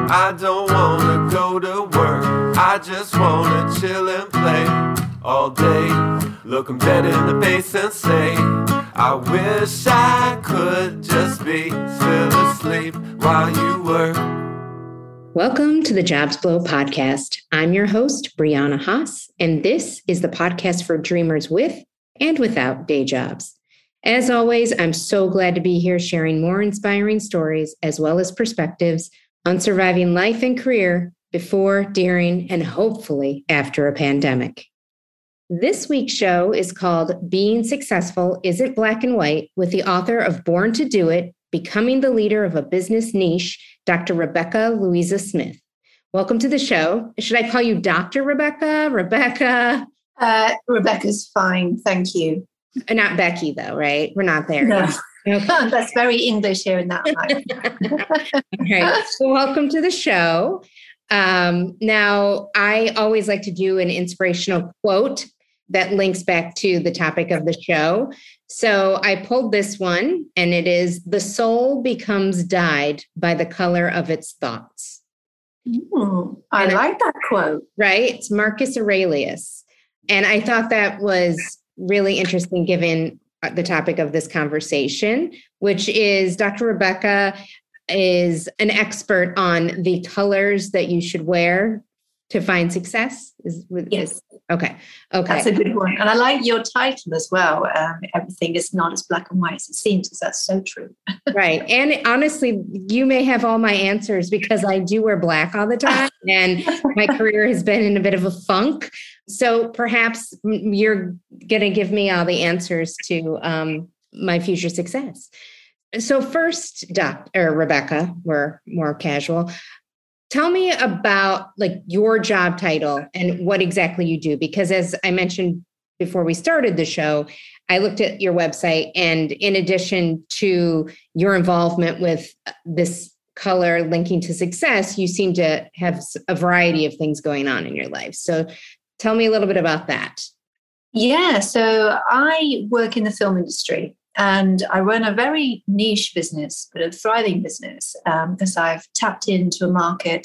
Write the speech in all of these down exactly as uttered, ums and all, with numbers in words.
I don't wanna go to work. I just wanna chill and play all day. Look 'em dead in the face and say, I wish I could just be still asleep while you work. Welcome to the Jobs Blow podcast. I'm your host, Brianna Haas, and this is the podcast for dreamers with and without day jobs. As always, I'm so glad to be here sharing more inspiring stories as well as perspectives on surviving life and career before, during, and hopefully after a pandemic. This week's show is called Being Successful Isn't Black and White, with the author of Born to Do It, Becoming the Leader of a Business Niche, Doctor Rebecca Louisa Smith. Welcome to the show. Should I call you Doctor Rebecca? Rebecca? Uh, Rebecca's fine, thank you. Not Becky, though, right? We're not there. No. Okay. That's very English here in that life. Okay. So welcome to the show. Um, now, I always like to do an inspirational quote that links back to the topic of the show. So I pulled this one, and it is, the soul becomes dyed by the color of its thoughts. Mm, I and like that quote. Right? It's Marcus Aurelius. And I thought that was really interesting given the topic of this conversation, which is Doctor Rebecca is an expert on the colors that you should wear to find success. Is, yes. Is, okay. Okay. That's a good one. And I like your title as well. Um, everything is not as black and white as it seems, because that's so true. Right. And honestly, you may have all my answers because I do wear black all the time and my career has been in a bit of a funk. So perhaps you're going to give me all the answers to um, my future success. So first, Doc, or Rebecca, we're more casual. Tell me about like your job title and what exactly you do, because as I mentioned before we started the show, I looked at your website, and in addition to your involvement with this color linking to success, you seem to have a variety of things going on in your life. So tell me a little bit about that. Yeah, so I work in the film industry. And I run a very niche business, but a thriving business, um, because I've tapped into a market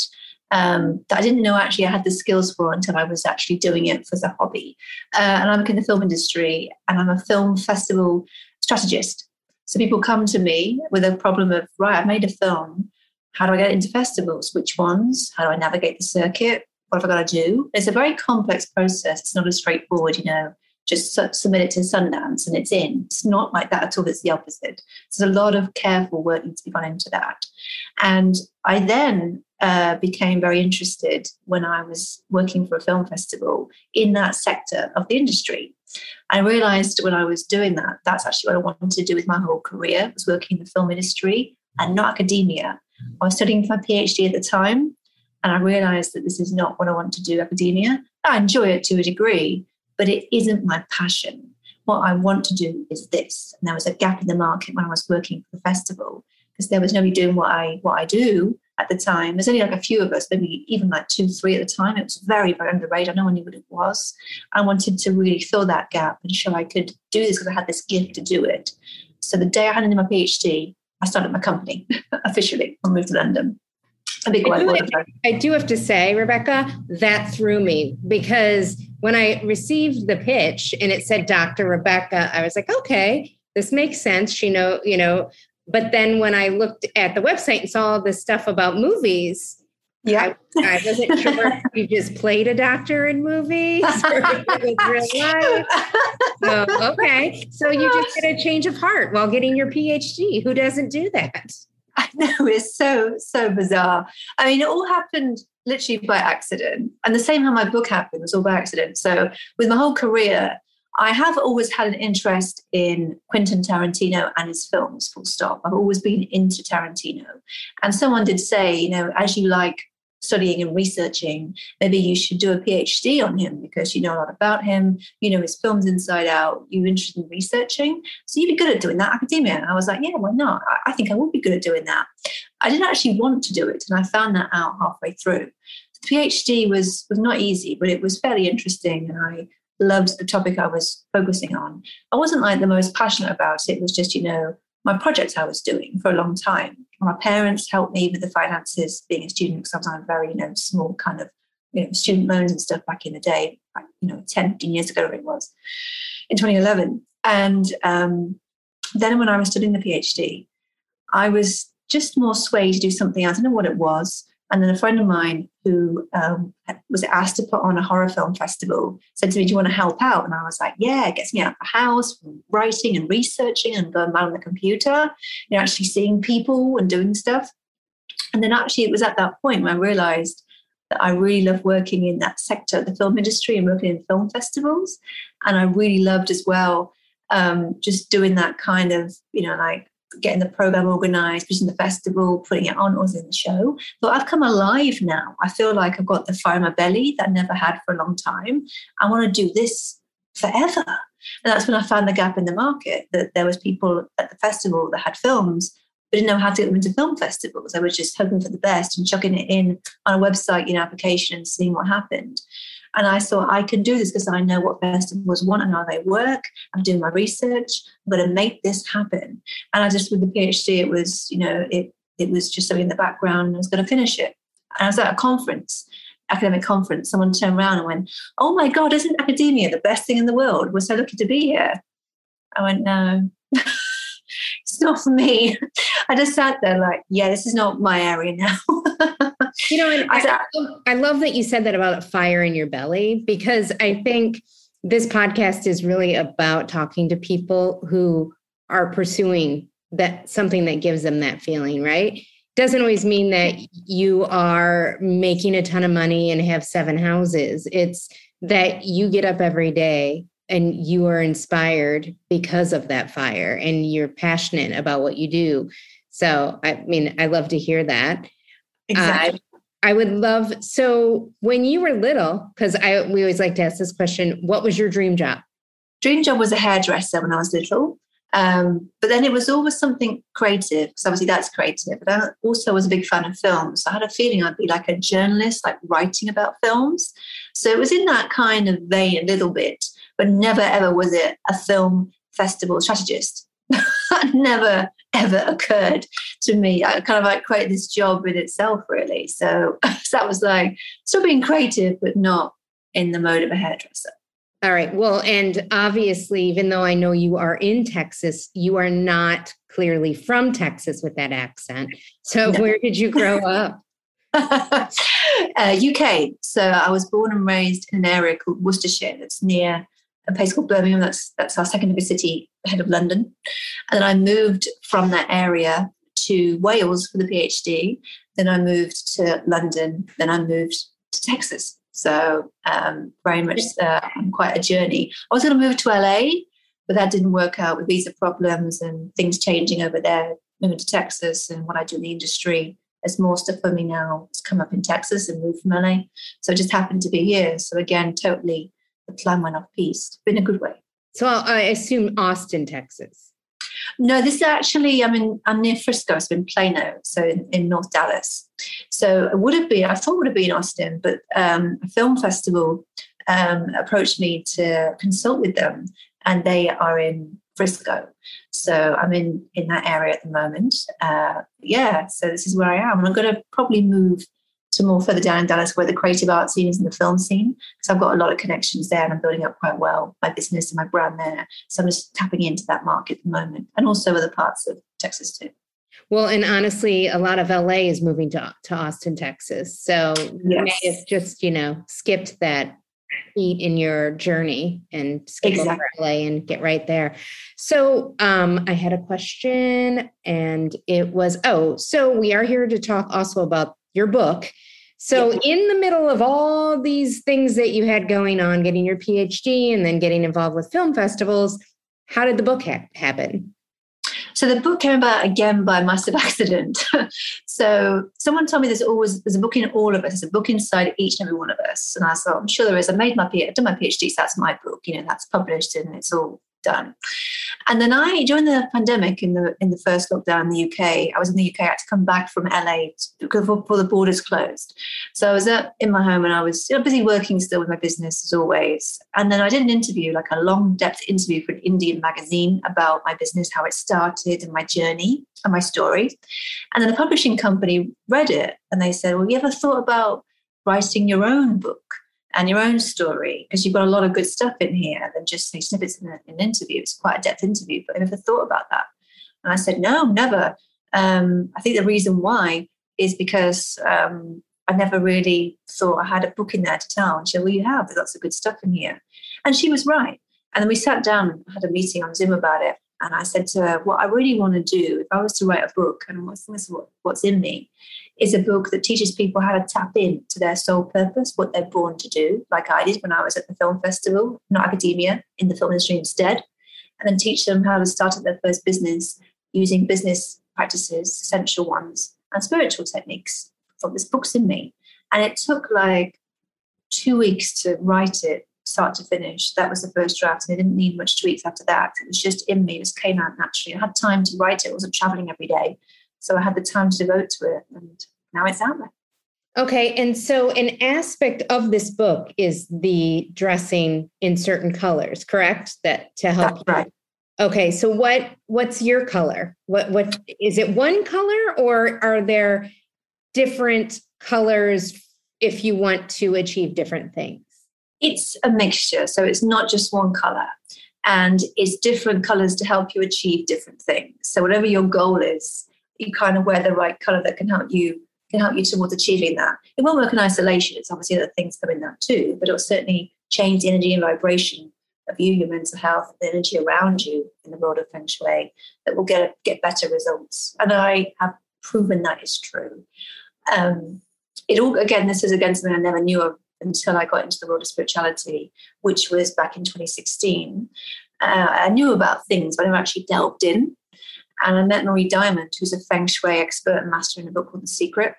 um, that I didn't know actually I had the skills for until I was actually doing it as a hobby. Uh, and I work in the film industry, and I'm a film festival strategist. So people come to me with a problem of, right, I made a film. How do I get into festivals? Which ones? How do I navigate the circuit? What have I got to do? It's a very complex process. It's not as straightforward, you know. Just submit it to Sundance and it's in. It's not like that at all. It's the opposite. So there's a lot of careful work needs to be gone into that. And I then uh, became very interested when I was working for a film festival in that sector of the industry. I realized when I was doing that, that's actually what I wanted to do with my whole career, was working in the film industry and not academia. I was studying for my PhD at the time, and I realized that this is not what I want to do, academia. I enjoy it to a degree, but it isn't my passion. What I want to do is this. And there was a gap in the market when I was working for the festival, because there was nobody doing what I what I do at the time. There's only like a few of us, maybe even like two, three at the time. It was very, very underrated. No one knew what it was. I wanted to really fill that gap and show I could do this because I had this gift to do it. So the day I handed in my PhD, I started my company officially and moved to London. A big I, white do, I do have to say, Rebecca, that threw me, because when I received the pitch and it said Doctor Rebecca, I was like, okay, this makes sense. She know, you know, but then when I looked at the website and saw all this stuff about movies, yeah, I, I wasn't sure if you just played a doctor in movies or if it was real life. So, okay. So you just get a change of heart while getting your PhD. Who doesn't do that? I know, it's so, so bizarre. I mean, it all happened literally by accident. And the same how my book happened was all by accident. So with my whole career, I have always had an interest in Quentin Tarantino and his films, full stop. I've always been into Tarantino. And someone did say, you know, as you like studying and researching, maybe you should do a PhD on him because you know a lot about him, you know his films inside out, you're interested in researching, so you'd be good at doing that, academia. And I was like, yeah, why not? I, I think I would be good at doing that. I didn't actually want to do it, and I found that out halfway through. The PhD was, was not easy, but it was fairly interesting, and I loved the topic I was focusing on. I wasn't like the most passionate about it. It was just, you know, my project I was doing for a long time. My parents helped me with the finances being a student because I was on a very, you know, small kind of, you know, student loans and stuff back in the day, like, you know, ten, fifteen years ago it was, in twenty eleven. And um, then when I was studying the PhD, I was just more swayed to do something else. I don't know what it was. And then a friend of mine who um, was asked to put on a horror film festival said to me, do you want to help out? And I was like, yeah, it gets me out of the house, writing and researching and going out on the computer, you know, actually seeing people and doing stuff. And then actually it was at that point when I realized that I really love working in that sector, the film industry, and working in film festivals. And I really loved as well um, just doing that kind of, you know, like, getting the program organized, pushing the festival, putting it on, was in the show. But I've come alive now. I feel like I've got the fire in my belly that I never had for a long time. I want to do this forever. And that's when I found the gap in the market, that there was people at the festival that had films, but didn't know how to get them into film festivals. I was just hoping for the best and chucking it in on a website, you know, application and seeing what happened. And I thought, I can do this because I know what festivals want and how they work. I'm doing my research. I'm going to make this happen. And I just, with the PhD, it was, you know, it it was just something in the background, and I was going to finish it. And I was at a conference, academic conference. Someone turned around and went, oh my God, isn't academia the best thing in the world? We're so lucky to be here. I went, no, it's not for me. I just sat there like, yeah, this is not my area now. You know, and I, I love that you said that about fire in your belly, because I think this podcast is really about talking to people who are pursuing that something that gives them that feeling, right? Doesn't always mean that you are making a ton of money and have seven houses. It's that you get up every day and you are inspired because of that fire and you're passionate about what you do. So, I mean, I love to hear that. Exactly. Uh, I would love, so when you were little, because I we always like to ask this question, what was your dream job? Dream job was a hairdresser when I was little. Um, but then it was always something creative, because obviously that's creative. But I also was a big fan of films. So I had a feeling I'd be like a journalist, like writing about films. So it was in that kind of vein a little bit, but never ever was it a film festival strategist. That never ever occurred to me. I kind of like created this job in itself, really. So, so that was like still being creative, but not in the mode of a hairdresser. All right. Well, and obviously, even though I know you are in Texas, you are not clearly from Texas with that accent. So no. Where did you grow up? uh, U K. So I was born and raised in an area called Worcestershire that's near a place called Birmingham. That's that's our second biggest city ahead of London. And then I moved from that area to Wales for the PhD. Then I moved to London. Then I moved to Texas. So um, very much uh, quite a journey. I was going to move to L A, but that didn't work out with visa problems and things changing over there. Moving to Texas and what I do in the industry. There's more stuff for me now. It's come up in Texas and moved from L A. So it just happened to be here. So again, totally the plan went off piste, but in a good way. So I assume Austin, Texas. No, this is actually, I'm in, I'm near Frisco, so in Plano, so in, in North Dallas. So it would have been, I thought it would have been Austin, but um, a film festival um, approached me to consult with them, and they are in Frisco. So I'm in, in that area at the moment. Uh, yeah, so this is where I am. And I'm going to probably move to more further down in Dallas where the creative art scene is in the film scene, because I've got a lot of connections there and I'm building up quite well my business and my brand there. So I'm just tapping into that market at the moment, and also other parts of Texas too. Well, and honestly, a lot of L A is moving to, to Austin, Texas. So yes. You may have just, you know, skipped that beat in your journey and skip exactly. over L A and get right there. So um, I had a question, and it was, oh, so we are here to talk also about your book. So in the middle of all these things that you had going on, getting your PhD and then getting involved with film festivals, how did the book ha- happen? So the book came about again by massive accident. So someone told me there's always there's a book in all of us. There's a book inside each and every one of us. And I thought, I'm sure there is. I made my PhD, I've done my PhD, so that's my book. You know, that's published and it's all done. And then I, during the pandemic, in the in the first lockdown in the U K, I was in the U K. I had to come back from L A because before the borders closed. So I was up in my home and I was you know, busy working still with my business as always. And then I did an interview, like a long depth interview for an Indian magazine about my business, how it started and my journey and my story. And then the publishing company read it and they said, well, you ever thought about writing your own book and your own story? Because you've got a lot of good stuff in here than just say snippets in, a, in an interview. It's quite a depth interview, but I never thought about that. And I said, no, never. Um, I think the reason why is because um, I never really thought I had a book in there to tell. And she said, well, you have. There's lots of good stuff in here. And she was right. And then we sat down and had a meeting on Zoom about it. And I said to her, what I really want to do, if I was to write a book, and what's, this is what, what's in me, is a book that teaches people how to tap into their soul purpose, what they're born to do, like I did when I was at the film festival, not academia, in the film industry instead, and then teach them how to start at their first business using business practices, essential ones, and spiritual techniques. I thought this book's in me. And it took like two weeks to write it, start to finish. That was the first draft, and I didn't need much tweaks after that. It was just in me. It just came out naturally. I had time to write it. I wasn't traveling every day. So I had the time to devote to it, and now it's out there. Okay. And so an aspect of this book is the dressing in certain colors, correct? That to help. That's right. Okay. So what what's your color? What what is it one color, or are there different colors if you want to achieve different things? It's a mixture. So it's not just one color, and it's different colors to help you achieve different things. So whatever your goal is, you kind of wear the right color that can help you can help you towards achieving that. It won't work in isolation. It's obviously other things come in that too, but it'll certainly change the energy and vibration of you, your mental health, the energy around you in the world of Feng Shui that will get get better results. And I have proven that is true. Um, it all again, this is again something I never knew of until I got into the world of spirituality, which was back in twenty sixteen. Uh, I knew about things, but I never actually delved in. And I met Marie Diamond, who's a Feng Shui expert and master in a book called The Secret.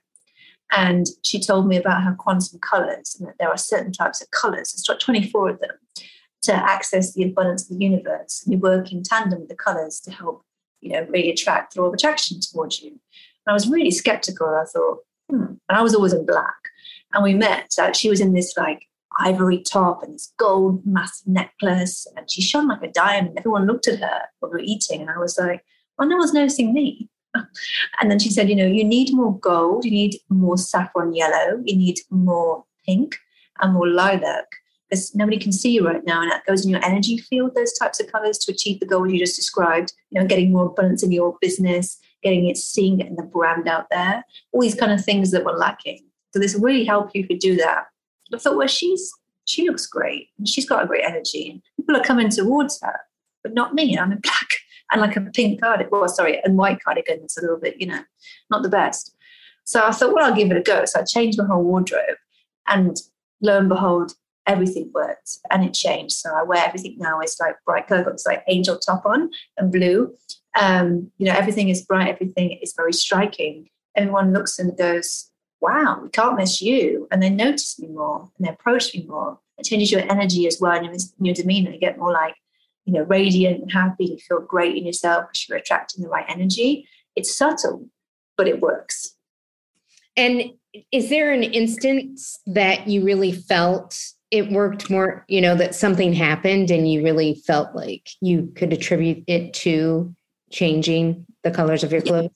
And she told me about her quantum colors, and that there are certain types of colors, it's like twenty-four of them, to access the abundance of the universe. And you work in tandem with the colors to help, you know, really attract the law of attraction towards you. And I was really skeptical. I thought, hmm. And I was always in black. And we met. So she was in this like ivory top and this gold massive necklace, and she shone like a diamond. Everyone looked at her when we were eating, and I was like, well, no one's noticing me. And then she said, you know, you need more gold, you need more saffron yellow, you need more pink and more lilac, because nobody can see you right now. And that goes in your energy field, those types of colors, to achieve the goal you just described, you know, getting more abundance in your business, getting it seen, getting the brand out there, all these kind of things that were lacking. So this will really help you to do that. I thought, well, she's she looks great and she's got a great energy, and people are coming towards her, but not me. I'm in black and like a pink cardigan, well, sorry, and white cardigan. It's a little bit, you know, not the best. So I thought, well, I'll give it a go. So I changed my whole wardrobe, and lo and behold, everything worked and it changed. So I wear everything now. It's like bright color. I've got this like angel top on and blue. Um, you know, everything is bright. Everything is very striking. Everyone looks and goes, wow, we can't miss you. And they notice me more and they approach me more. It changes your energy as well, and your demeanor. You get more like, you know, radiant and happy. You feel great in yourself because you're attracting the right energy. It's subtle, but it works. And is there an instance that you really felt it worked more, you know, that something happened and you really felt like you could attribute it to changing the colors of your clothes?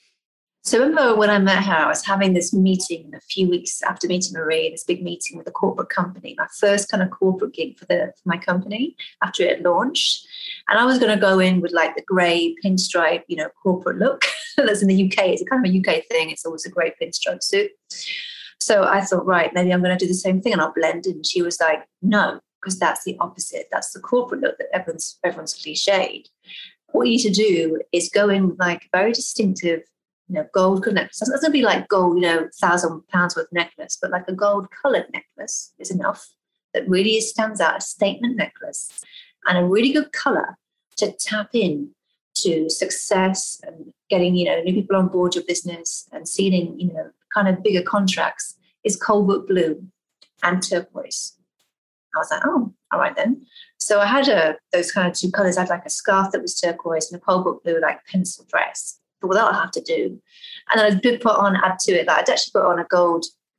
So remember when I met her, I was having this meeting a few weeks after meeting Marie, this big meeting with a corporate company, my first kind of corporate gig for the for my company after it had launched. And I was going to go in with like the grey pinstripe, you know, corporate look. That's in the U K. It's a kind of a U K thing. It's always a grey pinstripe suit. So I thought, right, maybe I'm going to do the same thing and I'll blend in. And she was like, no, because that's the opposite. That's the corporate look that everyone's, everyone's cliched. What you need to do is go in with like a very distinctive, you know, gold necklace. It's not going to be like gold, you know, thousand pounds worth necklace, but like a gold colored necklace is enough that really stands out, a statement necklace, and a really good color to tap in to success and getting, you know, new people on board your business and sealing, you know, kind of bigger contracts is cobalt blue and turquoise. I was like, oh, all right then. So I had a, those kind of two colors. I had like a scarf that was turquoise and a cobalt blue, like pencil dress. But well, that'll have to do. And then I did put on, add to it, like I'd actually put on a gold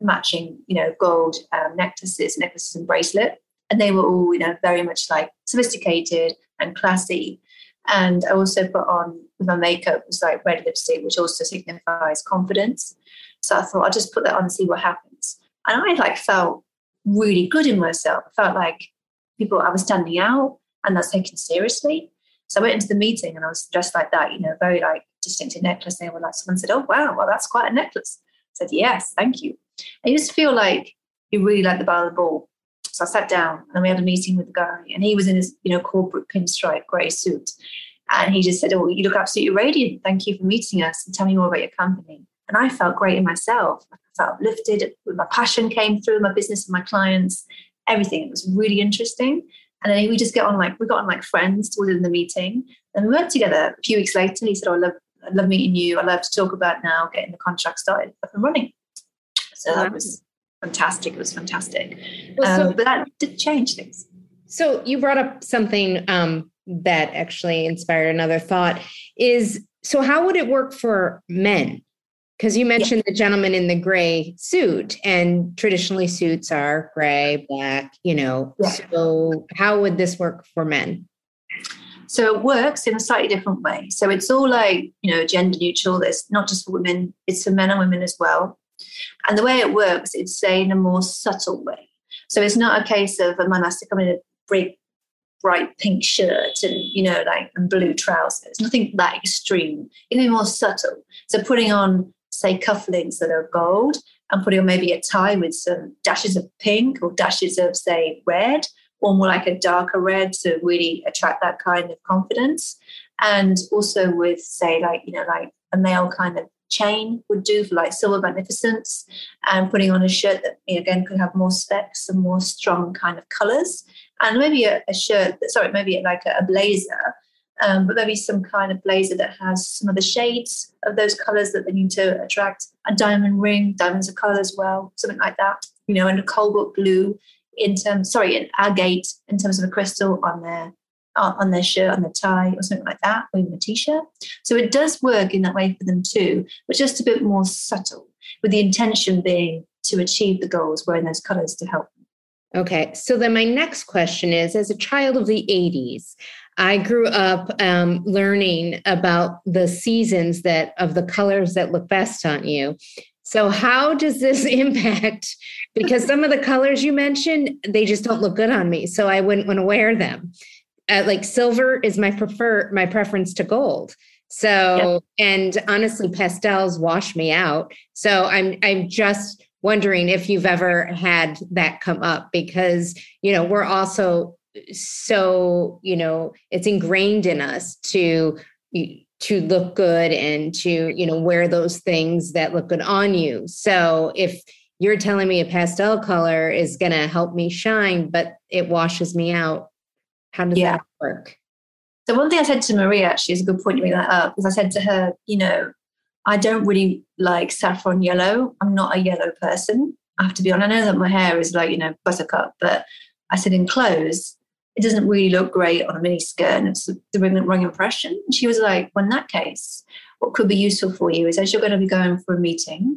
matching, you know, gold um, necklaces, necklaces and bracelet. And they were all, you know, very much like sophisticated and classy. And I also put on, with my makeup, was like red lipstick, which also signifies confidence. So I thought I'll just put that on and see what happens. And I like felt really good in myself. I felt like people, I was standing out and that's taken seriously. So I went into the meeting and I was dressed like that, you know, very like distinctive necklace. They were like, someone said, oh, wow, well, that's quite a necklace. I said, yes, thank you. I used to feel like you really like the ball of the ball. So I sat down and we had a meeting with the guy and he was in his, you know, corporate pinstripe grey suit. And he just said, oh, you look absolutely radiant. Thank you for meeting us and tell me more about your company. And I felt great in myself. I felt uplifted. My passion came through, my business and my clients, everything. It was really interesting. And then we just get on like, we got on like friends within the meeting. And we worked together a few weeks later. He said, oh, I love, I love meeting you. I love to talk about now getting the contract started up and running. So that was fantastic. It was fantastic. Well, so, um, but that did change things. So you brought up something um, that actually inspired another thought is, so how would it work for men? Because you mentioned yeah. the gentleman in the gray suit, and traditionally suits are gray, black, you know. Yeah. So how would this work for men? So it works in a slightly different way. So it's all like, you know, gender neutral. It's not just for women, it's for men and women as well. And the way it works, it's say in a more subtle way. So it's not a case of a man has to come in a bright, bright pink shirt and, you know, like and blue trousers. Nothing that extreme. It's more subtle. So putting on, say, cufflinks that are gold and putting on maybe a tie with some dashes of pink or dashes of, say, red, or more like a darker red to really attract that kind of confidence. And also with, say, like, you know, like a male kind of chain would do for like silver magnificence, and putting on a shirt that, again, could have more specs and more strong kind of colors. And maybe a, a shirt, that, sorry, maybe like a, a blazer, Um, but maybe some kind of blazer that has some of the shades of those colors that they need to attract. A diamond ring, diamonds are color as well, something like that. You know, and a cobalt blue in terms, sorry, an agate in terms of a crystal on their uh, on their shirt, on their tie, or something like that, or even a t-shirt. So it does work in that way for them too, but just a bit more subtle, with the intention being to achieve the goals, wearing those colors to help them. Okay, so then my next question is, as a child of the eighties, I grew up um, learning about the seasons that of the colors that look best on you. So how does this impact? Because some of the colors you mentioned, they just don't look good on me. So I wouldn't want to wear them. Uh, like silver is my prefer my preference to gold. So, yep. And honestly, pastels wash me out. So I'm I'm just wondering if you've ever had that come up, because, you know, we're also so, you know, it's ingrained in us to, to look good and to, you know, wear those things that look good on you. So if you're telling me a pastel color is going to help me shine, but it washes me out, how does yeah. that work? So one thing I said to Maria, actually, is a good point you bring that up, because I said to her, you know, I don't really like saffron yellow. I'm not a yellow person. I have to be honest. I know that my hair is like, you know, buttercup, but I said in clothes, it doesn't really look great on a mini skirt and it's the wrong impression. And she was like, well, in that case, what could be useful for you is, as you're going to be going for a meeting,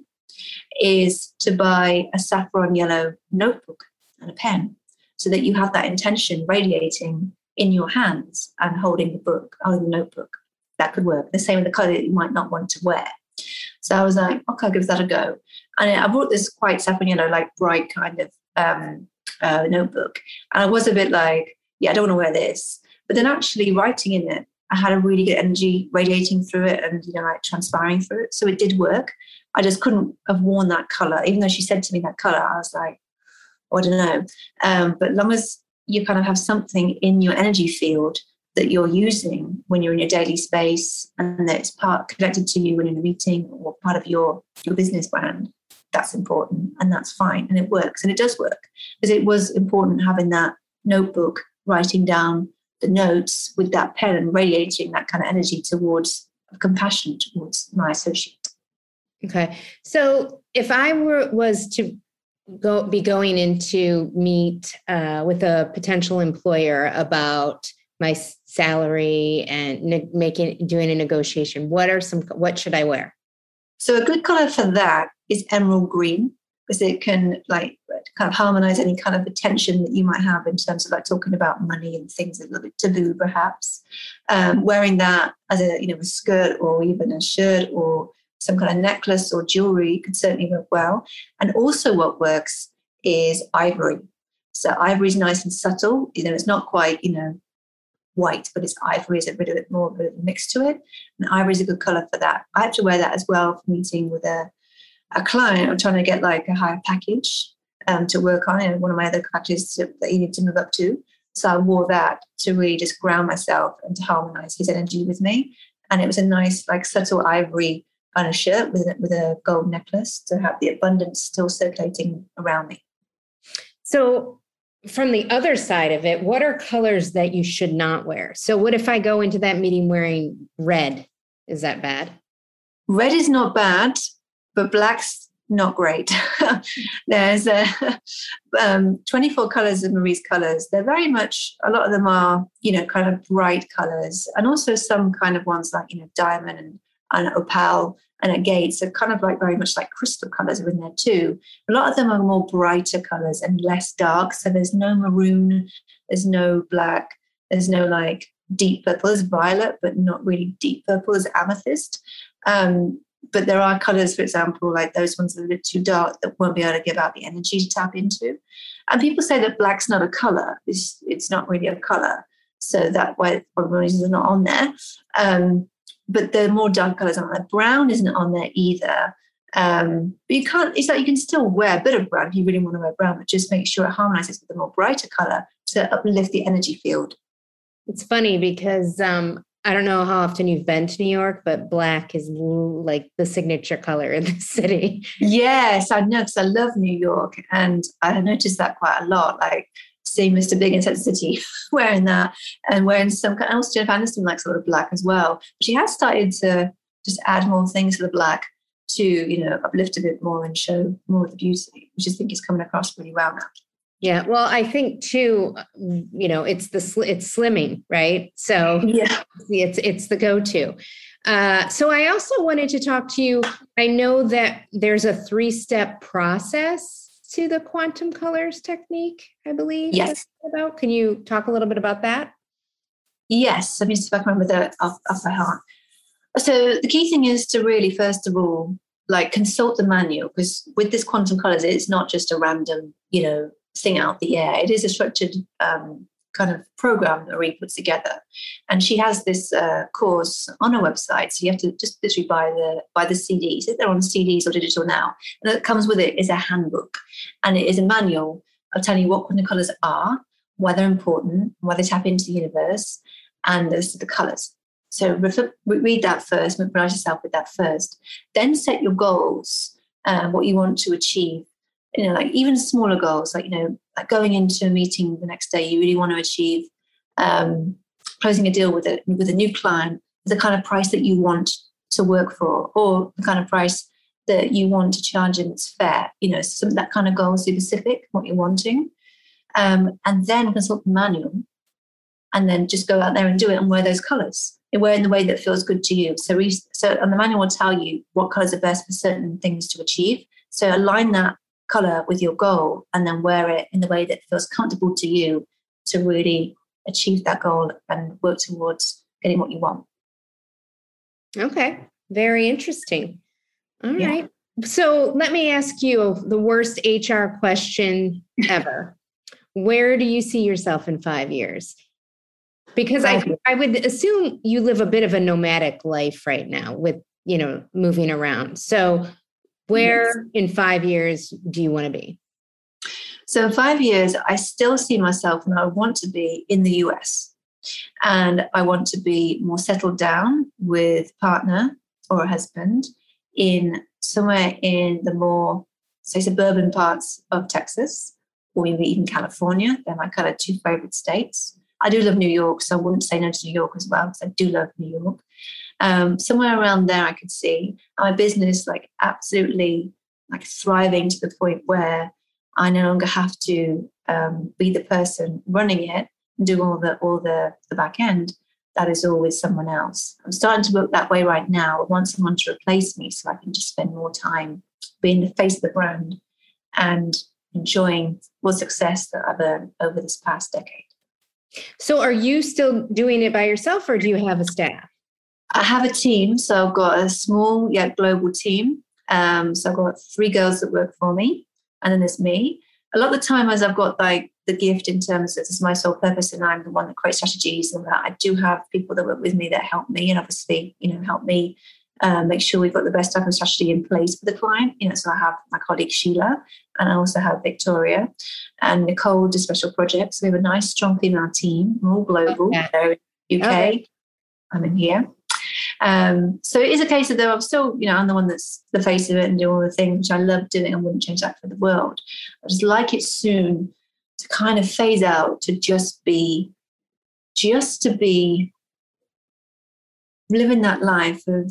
is to buy a saffron yellow notebook and a pen so that you have that intention radiating in your hands and holding the book, holding the notebook. That could work. The same with the colour that you might not want to wear. So I was like, okay, I'll give that a go. And I bought this quite saffron yellow, like bright kind of um, uh, notebook. And I was a bit like, yeah, I don't want to wear this. But then actually writing in it, I had a really good energy radiating through it and, you know, like transpiring through it. So it did work. I just couldn't have worn that colour. Even though she said to me that colour, I was like, oh, I don't know. Um, but as long as you kind of have something in your energy field that you're using when you're in your daily space and that it's part connected to you when you're in a meeting or part of your, your business brand, that's important and that's fine. And it works. And it does work, because it was important having that notebook, writing down the notes with that pen and radiating that kind of energy towards compassion towards my associate. Okay. So if I were was to go be going in to meet uh, with a potential employer about my salary and ne- making doing a negotiation, what are some what should I wear? So a good color for that is emerald green. because it can like kind of harmonize any kind of attention that you might have in terms of like talking about money and things a little bit taboo, perhaps. Um, wearing that as a, you know, a skirt or even a shirt or some kind of necklace or jewelry could certainly work well. And also what works is ivory. So ivory is nice and subtle. You know, it's not quite, you know, white, but it's ivory is a bit of it more of a mix to it. And ivory is a good color for that. I have to wear that as well for meeting with a, a client. I'm trying to get like a higher package um, to work on, and one of my other packages that he needed to move up to. So I wore that to really just ground myself and to harmonize his energy with me. And it was a nice, like subtle ivory on a shirt with a, with a gold necklace to have the abundance still circulating around me. So from the other side of it, what are colors that you should not wear? So what if I go into that meeting wearing red? Is that bad? Red is not bad, but black's not great. There's uh, um, twenty-four colors of Marie's colors. They're very much, a lot of them are, you know, kind of bright colors, and also some kind of ones like, you know, diamond and, and opal and agate. So kind of like very much like crystal colors are in there too. A lot of them are more brighter colors and less dark. So there's no maroon, there's no black, there's no like deep purple. There's violet, but not really deep purple. There's amethyst. Um, but there are colors, for example, like those ones that are a bit too dark that won't be able to give out the energy to tap into. And people say that black's not a color. It's, it's not really a color. So that why one of the reasons are not on there. Um, but the more dark colors on there. Brown isn't on there either. Um, but you can't, it's like you can still wear a bit of brown if you really want to wear brown, but just make sure it harmonizes with a more brighter color to uplift the energy field. It's funny because um, I don't know how often you've been to New York, but black is like the signature color in the city. Yes, I know, because I love New York, and I noticed that quite a lot. Like seeing Mister Big in Sex and the City wearing that, and wearing some kind. Also, Jennifer Aniston likes a lot of black as well. But she has started to just add more things to the black to, you know, uplift a bit more and show more of the beauty, which I think is coming across really well now. Yeah, well, I think too, you know, it's the sl- it's slimming, right? So yeah, it's it's the go-to. Uh, so I also wanted to talk to you. I know that there's a three-step process to the quantum colors technique, I believe. Yes. About. Can you talk a little bit about that? Yes, I mean, if I can remember that off, off by heart. So the key thing is to really, first of all, like consult the manual, because with this quantum colors, it's not just a random, you know, thing out the air. It is a structured um, kind of program that Marie puts together, and she has this uh, course on her website. So you have to just literally buy the buy the C Ds. They're on C Ds or digital now, and that comes with it is a handbook, and it is a manual of telling you what quantum colors are, why they're important, why they tap into the universe, and those are the colors. So read that first, familiarize yourself with that first. Then set your goals, um, what you want to achieve. You know, like even smaller goals, like, you know, like going into a meeting the next day, you really want to achieve um, closing a deal with a with a new client, the kind of price that you want to work for, or the kind of price that you want to charge and it's fair. You know, some that kind of goal, specific, what you're wanting, um, and then consult the manual, and then just go out there and do it and wear those colours. And wear in the way that feels good to you. So, we, so and the manual will tell you what colours are best for certain things to achieve. So align that color with your goal and then wear it in the way that feels comfortable to you to really achieve that goal and work towards getting what you want. Okay. Very interesting. All yeah. right. So let me ask you the worst H R question ever. Where do you see yourself in five years? Because I, I would assume you live a bit of a nomadic life right now with, you know, moving around. So where yes. in five years do you want to be? So in five years, I still see myself and I want to be in the U S. And I want to be more settled down with a partner or a husband in somewhere in the more, say, suburban parts of Texas, or maybe even California. They're my kind of two favorite states. I do love New York, so I wouldn't say no to New York as well, because I do love New York. Um, somewhere around there, I could see my business like absolutely like thriving to the point where I no longer have to um, be the person running it and do all the all the, the back end. That is all with someone else. I'm starting to work that way right now. I want someone to replace me so I can just spend more time being the face of the brand and enjoying the success that I've earned over this past decade. So are you still doing it by yourself, or do you have a staff? I have a team. So I've got a small yet global team. Um, so I've got three girls that work for me, and then there's me. A lot of the time, as I've got like the gift in terms of this is my sole purpose, and I'm the one that creates strategies and that, I do have people that work with me that help me, and obviously, you know, help me uh, make sure we've got the best type of strategy in place for the client. You know, so I have my colleague Sheila, and I also have Victoria and Nicole do special projects. We have a nice, strong female team. We're all global. Okay. They're in the U K. Okay. I'm in here. Um, so it is a case of though I'm still, you know, I'm the one that's the face of it and do all the things which I love doing. I wouldn't change that for the world. I just like it soon to kind of phase out, to just be, just to be living that life of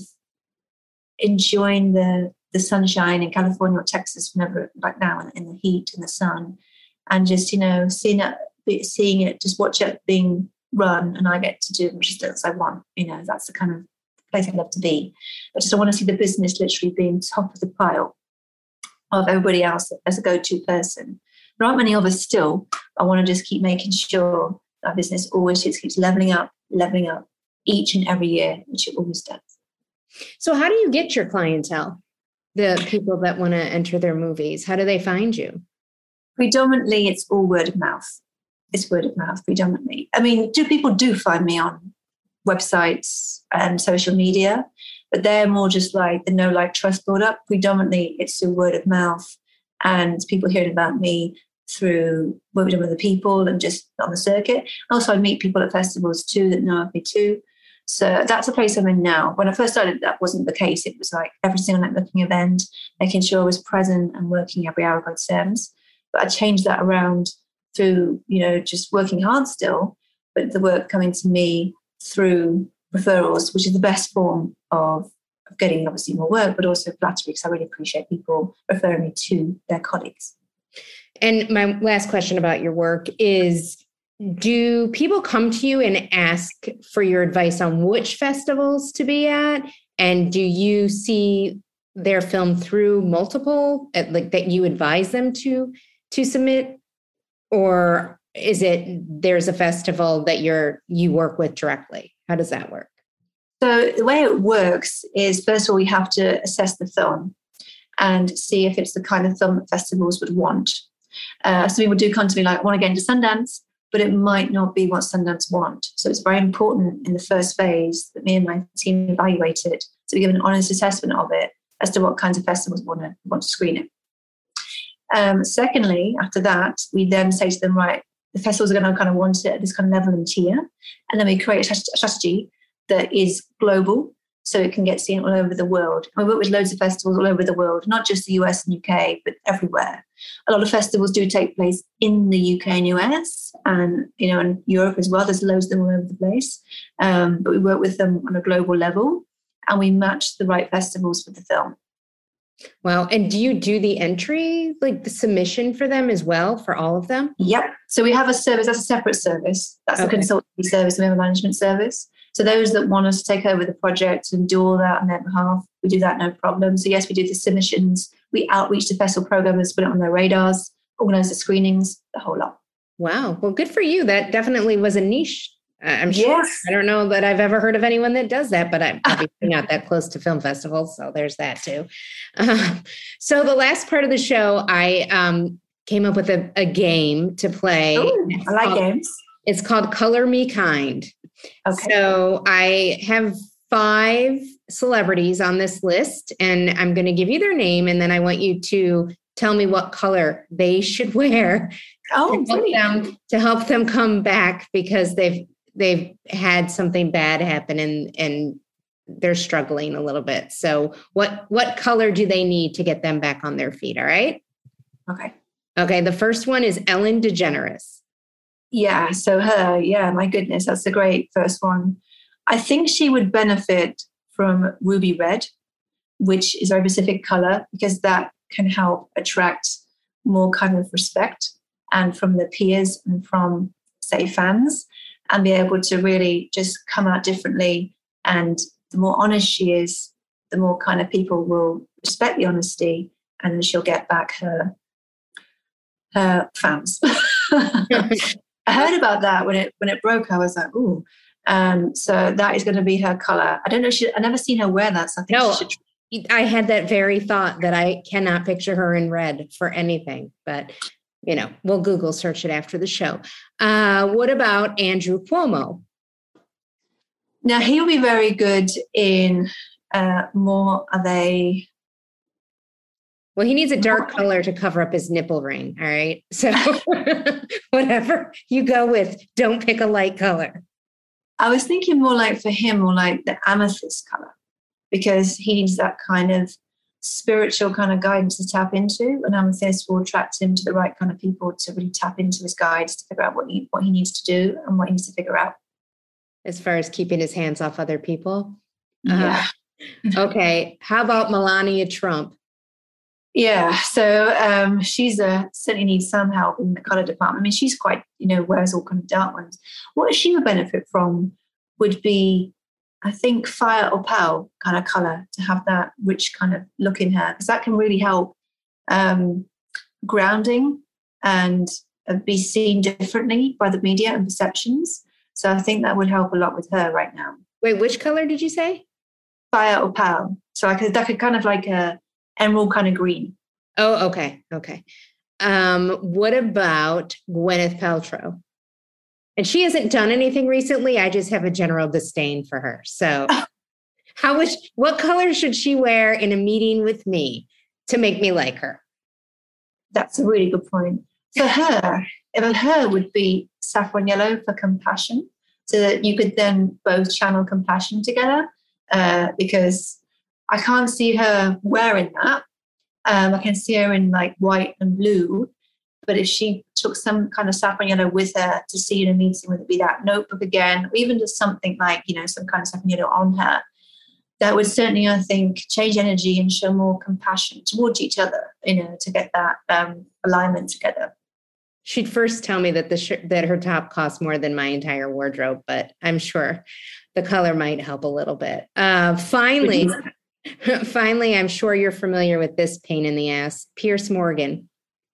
enjoying the the sunshine in California or Texas, whenever, like now in the heat and the sun, and just, you know, seeing it, seeing it, just watch it being run, and I get to do which is as I want. You know, that's the kind of place I love to be. I just don't want to see the business literally being top of the pile of everybody else as a go-to person. There aren't many of us still. I want to just keep making sure that business always just keeps leveling up, leveling up each and every year, which it always does. So how do you get your clientele, the people that want to enter their movies? How do they find you? Predominantly, it's all word of mouth. It's word of mouth predominantly. I mean, do people do find me on websites and social media, but they're more just like the know, like, trust build up. Predominantly, it's through word of mouth and people hearing about me through what we've done with the people and just on the circuit. Also, I meet people at festivals too that know of me too. So that's the place I'm in now. When I first started, that wasn't the case. It was like every single networking event, making sure I was present and working every hour God sends. But I changed that around through, you know, just working hard still, but the work coming to me through referrals, which is the best form of, of getting obviously more work, but also flattery, because I really appreciate people referring me to their colleagues. And my last question about your work is, do people come to you and ask for your advice on which festivals to be at? And do you see their film through multiple, like that you advise them to, to submit? Or is it there's a festival that you're you work with directly? How does that work? So the way it works is, first of all, we have to assess the film and see if it's the kind of film that festivals would want. Uh, so people do come to me like, I want to get into Sundance, but it might not be what Sundance want. So it's very important in the first phase that me and my team evaluate it, so we give an honest assessment of it as to what kinds of festivals want to want to screen it. Um, secondly, after that, we then say to them, right, the festivals are going to kind of want it at this kind of level and tier. And then we create a strategy that is global, so it can get seen all over the world. We work with loads of festivals all over the world, not just the U S and U K, but everywhere. A lot of festivals do take place in the U K and U S and, you know, and Europe as well. There's loads of them all over the place. Um, but we work with them on a global level, and we match the right festivals with the film. Wow. And do you do the entry, like the submission for them as well, for all of them? Yep. So we have a service, that's a separate service. That's okay. A consultancy service, we have a management service. So those that want us to take over the project and do all that on their behalf, we do that, no problem. So yes, we do the submissions. We outreach to festival programmers, put it on their radars, organize the screenings, the whole lot. Wow. Well, good for you. That definitely was a niche. I'm sure. Yes. I don't know that I've ever heard of anyone that does that, but I'm obviously not that close to film festivals. So there's that too. Uh, so the last part of the show, I um, came up with a, a game to play. Ooh, I like called, games. It's called Color Me Kind. Okay. So I have five celebrities on this list, and I'm going to give you their name, and then I want you to tell me what color they should wear oh, to, help them, to help them come back, because they've they've had something bad happen and and they're struggling a little bit. So what what color do they need to get them back on their feet? All right. Okay. Okay. The first one is Ellen DeGeneres. Yeah. So her, yeah, my goodness, that's a great first one. I think she would benefit from ruby red, which is a very specific color, because that can help attract more kind of respect and from the peers and from, say, fans, and be able to really just come out differently. And the more honest she is, the more kind of people will respect the honesty, and then she'll get back her her fans. I heard about that when it when it broke. I was like, ooh. Um, so that is going to be her color. I don't know. She, I never seen her wear that. So I think no, she should. I had that very thought that I cannot picture her in red for anything, but you know, we'll Google search it after the show. Uh, what about Andrew Cuomo? Now he'll be very good in uh, more of a. Well, he needs a dark color to cover up his nipple ring. All right. So whatever you go with, don't pick a light color. I was thinking more like for him, more like the amethyst color, because he needs that kind of spiritual kind of guidance to tap into. And amethyst will attract him to the right kind of people to really tap into his guides to figure out what he, what he needs to do and what he needs to figure out. As far as keeping his hands off other people. Yeah. Uh, okay. How about Melania Trump? Yeah, so um, she's a, certainly needs some help in the color department. I mean, she's quite, you know, wears all kind of dark ones. What she would benefit from would be, I think, fire or pale kind of color, to have that rich kind of look in her, because that can really help um, grounding and uh, be seen differently by the media and perceptions. So I think that would help a lot with her right now. Wait, which color did you say? Fire or pale. So I could, that could kind of like a emerald kind of green. Oh, okay. Okay. Um, what about Gwyneth Paltrow? And she hasn't done anything recently. I just have a general disdain for her. So how was, what color should she wear in a meeting with me to make me like her? That's a really good point. For her, if her would be saffron yellow for compassion, so that you could then both channel compassion together, uh, because I can't see her wearing that. Um, I can see her in like white and blue. But if she took some kind of saffron yellow with her to see in a meeting, whether it be that notebook again, or even just something like, you know, some kind of saffron yellow on her, that would certainly, I think, change energy and show more compassion towards each other, you know, to get that um, alignment together. She'd first tell me that the sh- that her top costs more than my entire wardrobe, but I'm sure the color might help a little bit. Uh, finally, finally, I'm sure you're familiar with this pain in the ass, Piers Morgan.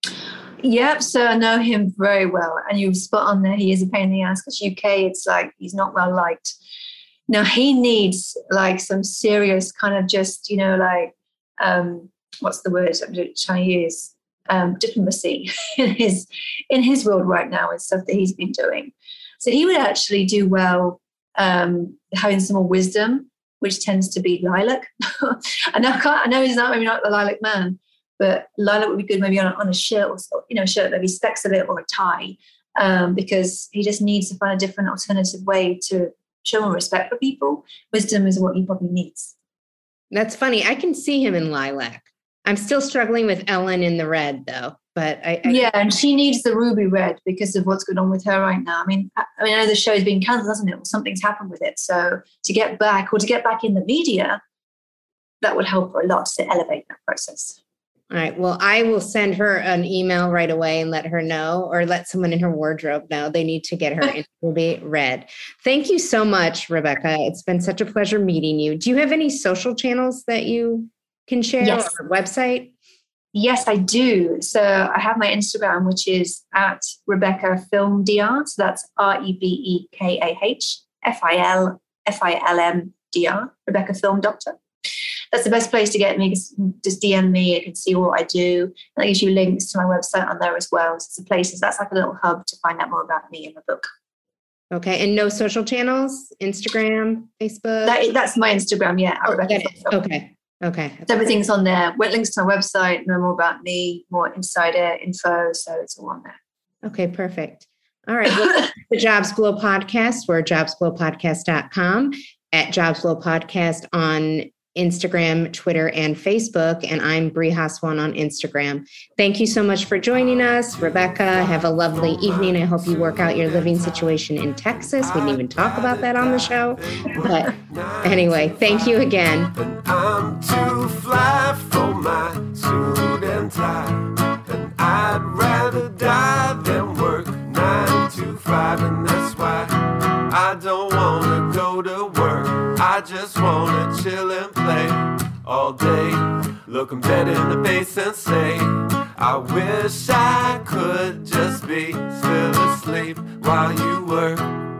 Yep, so I know him very well. And you've spot on there, he is a pain in the ass, because U K, it's like he's not well liked. Now, he needs like some serious kind of just, you know, like, um, what's the word I'm trying to use? Um, diplomacy in his in his world right now and stuff that he's been doing. So he would actually do well um, having some more wisdom, which tends to be lilac. I know, I, can't, I know he's not maybe not the lilac man, but lilac would be good maybe on a, on a shirt, or you know, a shirt maybe specks a bit, or a tie, um, because he just needs to find a different alternative way to show more respect for people. Wisdom is what he probably needs. That's funny. I can see him in lilac. I'm still struggling with Ellen in the red, though. But I, I yeah, and she needs the ruby red because of what's going on with her right now. I mean, I, I mean, I know the show's been cancelled, hasn't it? Or something's happened with it. So to get back, or to get back in the media, that would help her a lot to elevate that process. All right. Well, I will send her an email right away and let her know, or let someone in her wardrobe know they need to get her in ruby red. Thank you so much, Rebecca. It's been such a pleasure meeting you. Do you have any social channels that you can share, yes. or website? Yes, I do. So I have my Instagram, which is at Rebecca Film D R. So that's R E B E K A H F I L F I L M D R, Rebecca Film Doctor. That's the best place to get me. Just D M me. You can see what I do. And that gives you links to my website on there as well. So it's a place, that's like a little hub to find out more about me and the book. Okay. And no social channels? Instagram, Facebook? That, that's my Instagram, yeah. Oh, that is, okay. Okay. So everything's on there. Links to my website, know more about me, more insider info. So it's all on there. Okay, perfect. All right. Well, the Jobs Flow Podcast, we're jobs flow podcast dot com, at Jobs Flow Podcast on Instagram, Twitter, and Facebook. And I'm Brie Haswan on Instagram. Thank you so much for joining us. Rebecca, have a lovely evening. I hope you work out your living situation in Texas. We didn't even talk about that on the show. But anyway, thank you again. I'm too fly for my suit and tie, and I'd rather die than work nine to five, and that's why I don't want to go to work. I just want to chill and play all day, look 'em dead in the face and say I wish I could just be still asleep while you work.